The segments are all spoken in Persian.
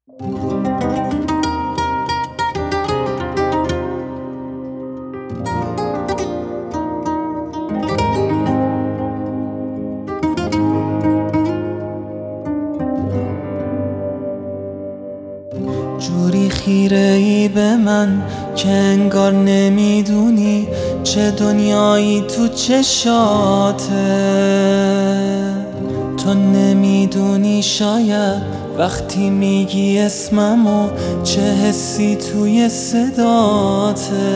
جوری خیره ای به من که انگار نمیدونی چه دنیایی تو چشاته. تو نمیدونی شاید وقتی میگی اسممو چه حسی توی صداته.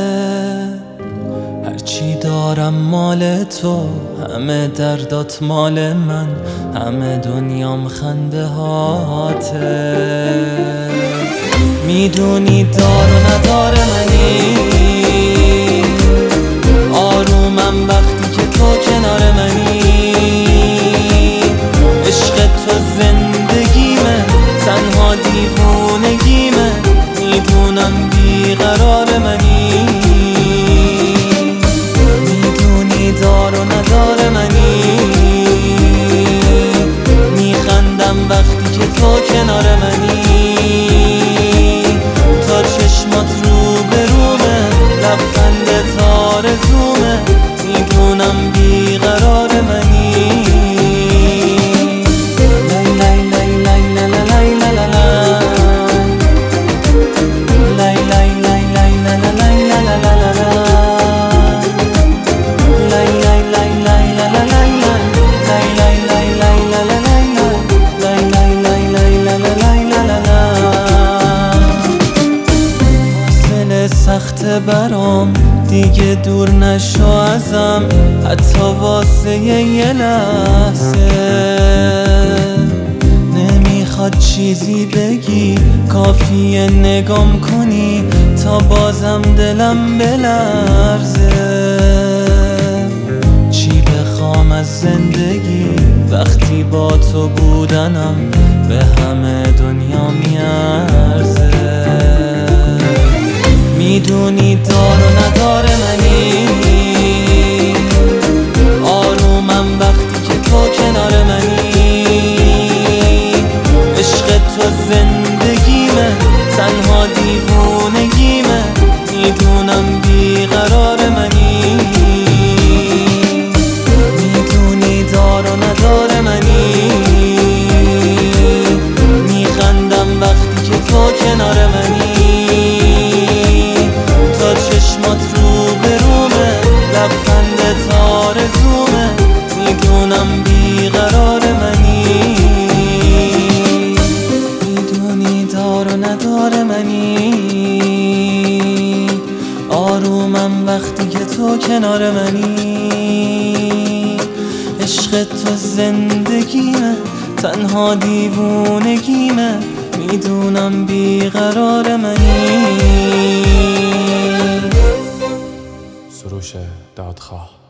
هرچی دارم مال تو، همه دردات مال من، همه دنیام خنده هاته. میدونی دار و ندار منی، آرومم وقتی که تو کنار منی. عشق تو زندگیمه، تنها دیوونگیمه، میدونم بیقرار منی. میدونی دار و ندار منی، میخندم وقتی که تو کنار منی. چشمات رو به رومه، لبخندت آرزومه، میدونم بیقرار منی. لای لای لای لای لای لای لای لای لای لای لای لای لای سخت برام دیگه دور نشو ازم، حتی واسه یه لحظه. نمیخواد چیزی بگی، کافیه نگام کنی تا بازم دلم بلرزه. چی بخوام از زندگی وقتی با تو بودنم به همه دنیا میارزه. میدونی دار و ندار منی، آرومم وقتی که تو کنار منی. عشق تو زندگیمه، تنها دیوونگیمه، میدونم بیقرار منی. میدونی دار و ندار منی، میخندم وقتی که تو کنار منی. چشمات رو به رومه، لبخندت آرزومه، میدونم بیقرار منی. میدونی دار و ندار منی، آرومم وقتی که تو کنار منی. عشق تو زندگیمه، تنها دیوونگیمه، میدونم بیقرار منی. سروش دادخواه.